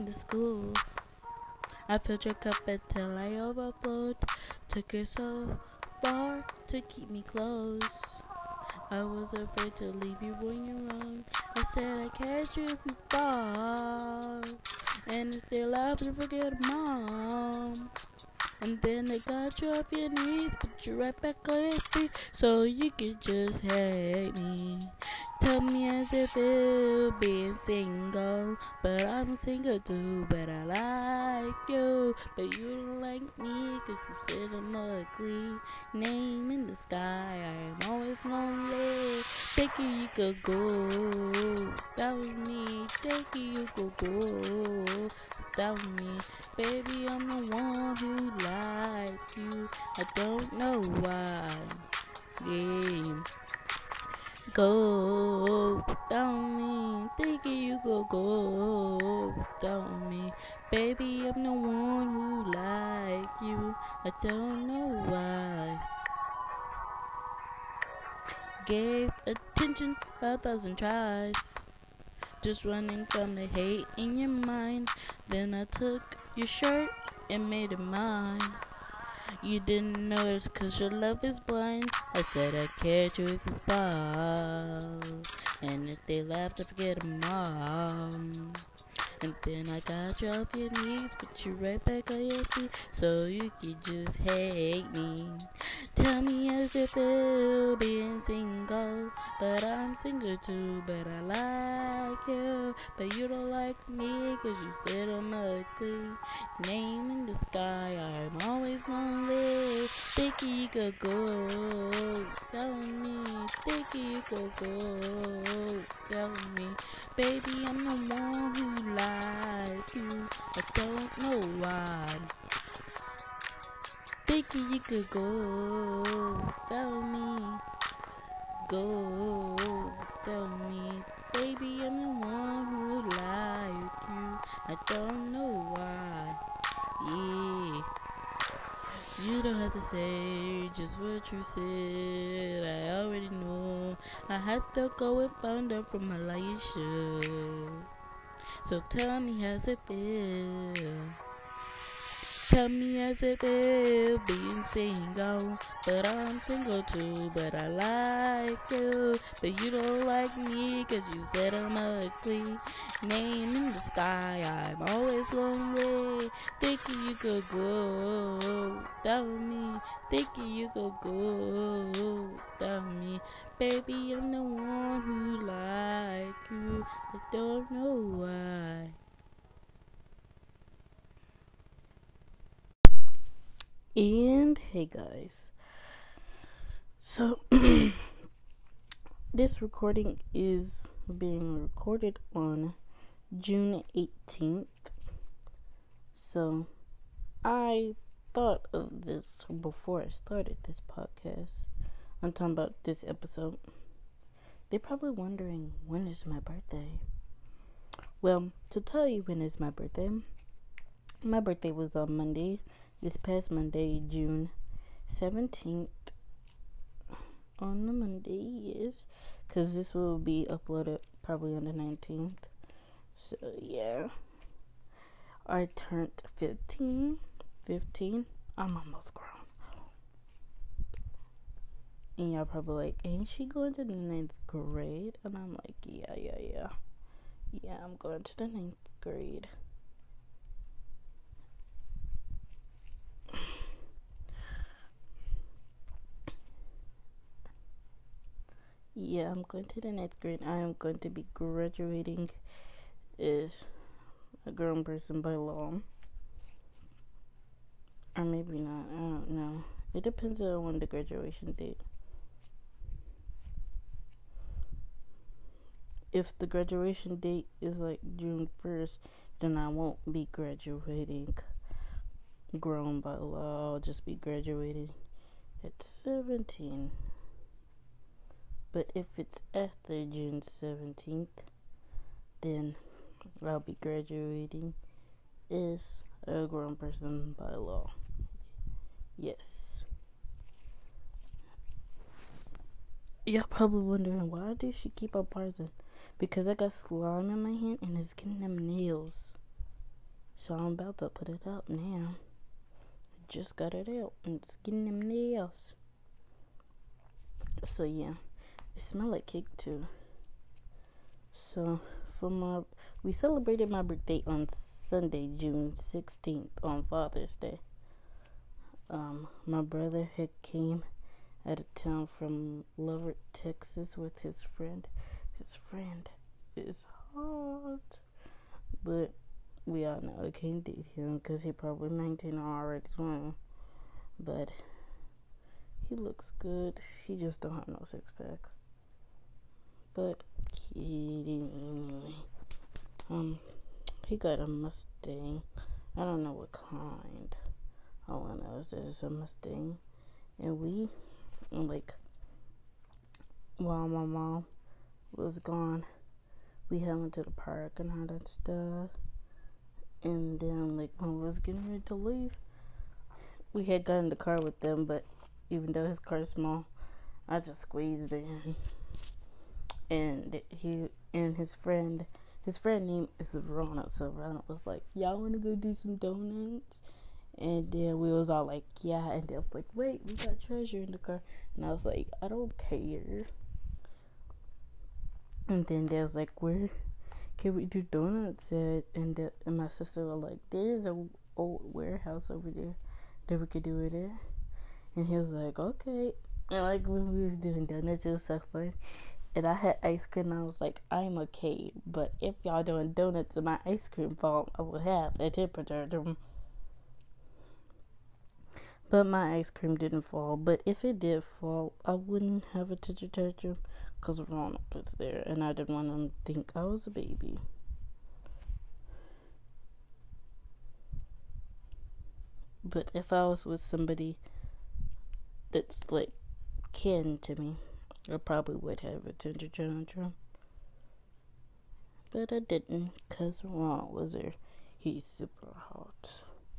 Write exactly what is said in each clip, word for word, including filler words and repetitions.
to school. I filled your cup until I overflowed. Took it so far to keep me close. I was afraid to leave you when you're wrong. I said I'd catch you if you fall. And if they laugh, you forget mom. And then they got you off your knees, put you right back on your feet, so you can just hate me. Tell me as if it being single, but I'm single too, but I like you. But you don't like me, cause you said I'm ugly. Name in the sky, I am always lonely. Thinking you could go, that was me. Thinking you could go, that was me. Baby, I'm the one who like you. I don't know why. Yeah. Go down me, thinking you could go down me. Baby, I'm the one who like you. I don't know why. Gave attention a thousand tries, just running from the hate in your mind. Then I took your shirt and made it mine. You didn't notice cause your love is blind. I said I'd catch you if you fall. And if they laugh, I forget them all. And then I got you off your knees, put you right back on your feet, so you could just hate me. Tell me as if you're being single, but I'm single too, but I like you. But you don't like me, cause you said I'm ugly. Name in the sky, I'm always lonely. Thinking you could go, tell me. Thinking you could go, tell me. Baby, I'm the one who likes you. I don't know why. Thinking you could go, tell me. Go, tell me. Baby, I'm the one who like you. I don't know why. Yeah. You don't have to say just what you said. I already know. I had to go and find out from Elisha. So tell me how's it feel. Tell me as it feel being single, but I'm single too, but I like you. But you don't like me cause you said I'm ugly. Name in the sky, I'm always lonely. Thinking you could go down me. Thinking you could go down me. Baby, I'm the one who like you. I don't know why. And hey guys, so this recording is being recorded on June eighteenth. So I thought of this before I started this podcast. I'm talking about this episode. They're probably wondering, when is my birthday? Well, to tell you when is my birthday, my birthday was on Monday. This past Monday, June seventeenth, on the Monday, yes, because this will be uploaded probably on the nineteenth, so yeah, I turned fifteen, fifteen, I'm almost grown, and y'all probably like, ain't she going to the ninth grade, and I'm like, yeah, yeah, yeah, yeah, I'm going to the ninth grade. Yeah, I'm going to the ninth grade. I am going to be graduating as a grown person by law. Or maybe not. I don't know. It depends on when the graduation date. If the graduation date is like June first, then I won't be graduating grown by law. I'll just be graduating at seventeen. But if it's after June seventeenth, then I'll be graduating as a grown person by law. Yes. Y'all probably wondering, why do she keep on pausing? Because I got slime in my hand and it's getting them nails. So I'm about to put it up now. Just got it out and it's getting them nails. So yeah, it smell like cake too. So for my, we celebrated my birthday on Sunday, June sixteenth, on Father's Day. Um, my brother had came out of town from Lubbock, Texas, with his friend. His friend is hot, but we all know I can't date him because he probably nineteen or already twenty. But he looks good. He just don't have no six pack. But kidding. Um, he got a Mustang. I don't know what kind. All I know is that it's a Mustang. And we, like, while my mom was gone, we had went to the park and all that stuff. And then, like, when we was getting ready to leave, we had got in the car with them, but even though his car is small, I just squeezed in. And he and his friend, his friend name is Ronald, so Ronald was like, y'all want to go do some donuts? And then we was all like, yeah. And they was like, wait, we got Treasure in the car. And I was like, I don't care. And then they was like, where can we do donuts at? And, the, and my sister was like, there's a old warehouse over there that we could do it at. And he was like, okay. And like when we was doing donuts, it was so fun. And I had ice cream, and I was like, I'm okay. But if y'all doing donuts and my ice cream fall, I will have a temperature. But my ice cream didn't fall. But if it did fall, I wouldn't have a temperature because Ronald was there. And I didn't want him to think I was a baby. But if I was with somebody that's like kin to me, I probably would have a tender tantrum. But I didn't, because Ron was there. He's super hot.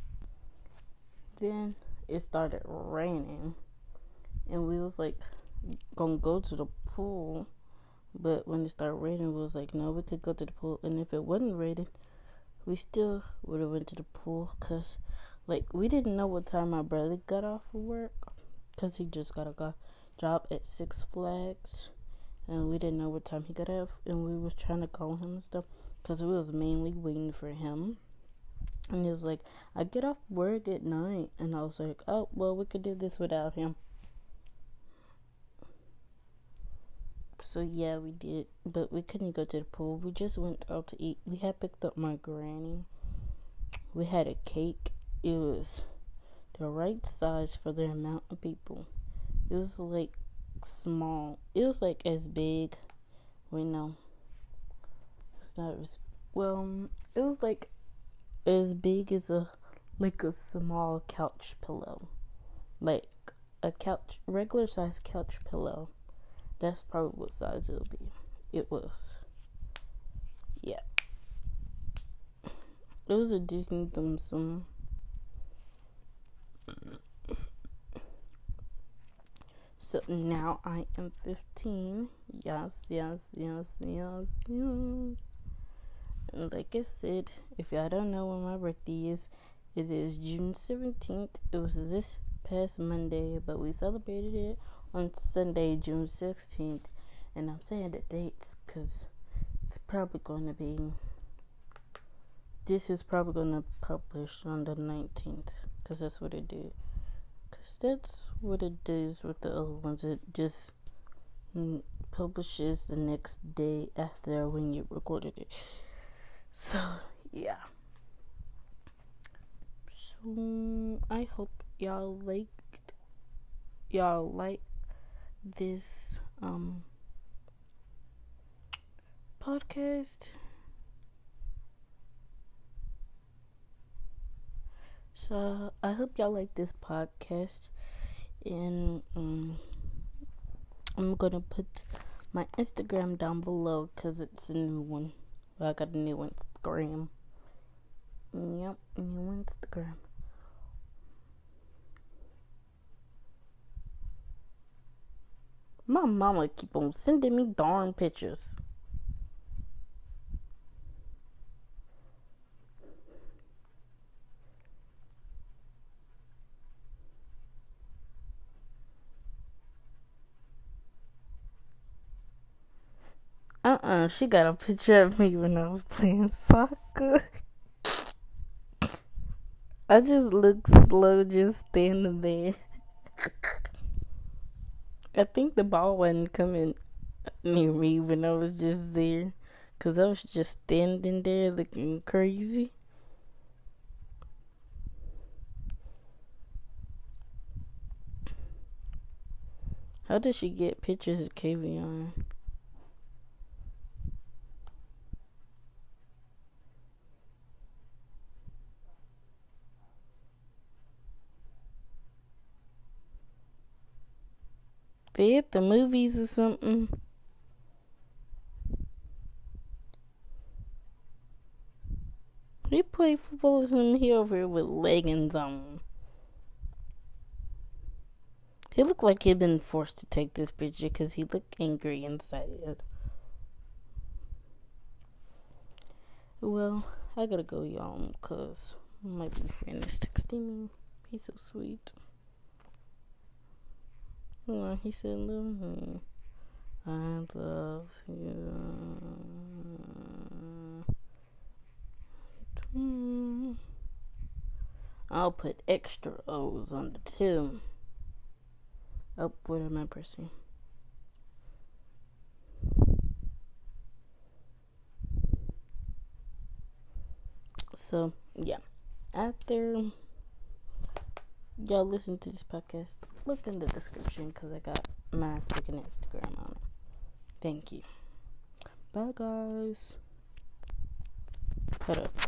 Then it started raining. And we was like, gonna go to the pool. But when it started raining, we was like, no, we could go to the pool. And if it wasn't raining, we still would have went to the pool. Because, like, we didn't know what time my brother got off of work. Because he just got a go- job at Six Flags. And we didn't know what time he got off. And we was trying to call him and stuff. Because we was mainly waiting for him. And he was like, I get off work at night. And I was like, oh, well, we could do this without him. So, yeah, we did. But we couldn't go to the pool. We just went out to eat. We had picked up my granny. We had a cake. It was the right size for the amount of people. It was like small. It was like as big. Wait, no. It's not as well. It was like as big as a like a small couch pillow, like a couch, regular size couch pillow. That's probably what size it'll be. It was, yeah. It was a Disney Dim Sum. So now I am fifteen. Yes, yes, yes, yes, yes. And like I said, if y'all don't know when my birthday is, it is June seventeenth. It was this past Monday, but we celebrated it on Sunday, June sixteenth. And I'm saying the dates because it's probably going to be, this is probably going to publish on the nineteenth because that's what it did. Because that's what it does with the other ones. It just mm, publishes the next day after when you recorded it. So, yeah. So, I hope y'all liked, y'all like this, um, podcast. So, I hope y'all like this podcast. And, um, I'm gonna put my Instagram down below because it's a new one. I got a new Instagram. Yep, new Instagram. My mama keep on sending me darn pictures. Uh-uh, she got a picture of me when I was playing soccer. I just look slow just standing there. I think the ball wasn't coming near me when I was just there, because I was just standing there looking crazy. How did she get pictures of Kavion? They at the movies or something? He played football with him here over here with leggings on. He looked like he'd been forced to take this picture because he looked angry and sad. Well, I gotta go, y'all, because my boyfriend is texting me. He's so sweet. Oh, he said, love me. I love you. I'll put extra O's on the two. Oh, what am I pressing? So, yeah. After y'all listen to this podcast, look in the description because I got my freaking Instagram on it. Thank you. Bye, guys. Hold up.